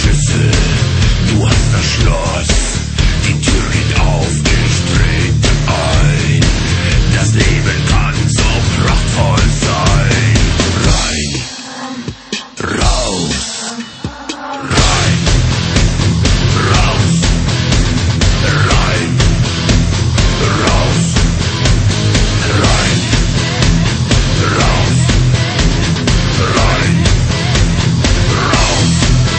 Schlüssel, du hast das Schloss. Die Tür geht auf, ich trete ein. Das Leben kann so prachtvoll sein. Rein, raus, rein, raus, rein, raus, rein, raus, rein, raus.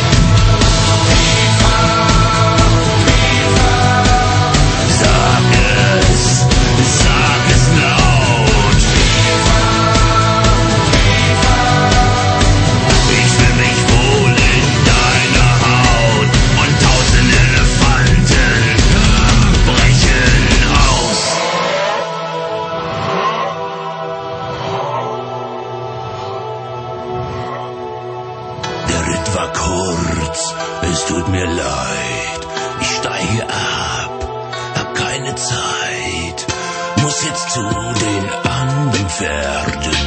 Sag es laut. Ich fühl mich wohl in deiner Haut und 1000 Elefanten brechen aus. Der Ritt war kurz, es tut mir leid. Ich steige ab, hab keine Zeit, muss jetzt zu den anderen Pferden.